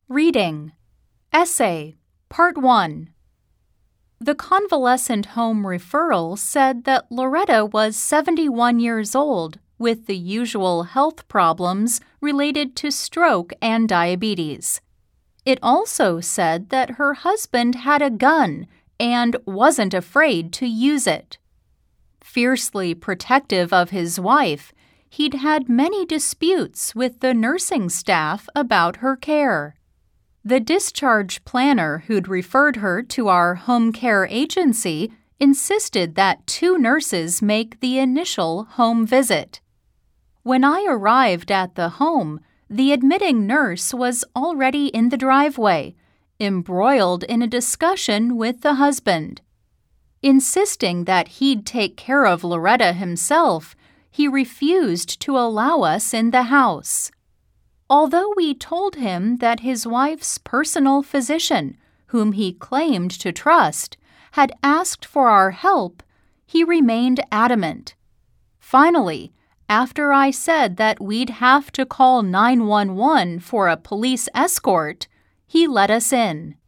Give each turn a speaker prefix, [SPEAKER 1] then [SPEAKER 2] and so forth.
[SPEAKER 1] Reading. Essay, Part 1. The convalescent home referral said that Loretta was 71 years old with the usual health problems related to stroke and diabetes. It also said that her husband had a gun and wasn't afraid to use it. Fiercely protective of his wife, he'd had many disputes with the nursing staff about her care. The discharge planner who'd referred her to our home care agency insisted that 2 nurses make the initial home visit. When I arrived at the home, the admitting nurse was already in the driveway, embroiled in a discussion with the husband. Insisting that he'd take care of Loretta himself, he refused to allow us in the house. Although we told him that his wife's personal physician, whom he claimed to trust, had asked for our help, he remained adamant. Finally, after I said that we'd have to call 911 for a police escort, he let us in.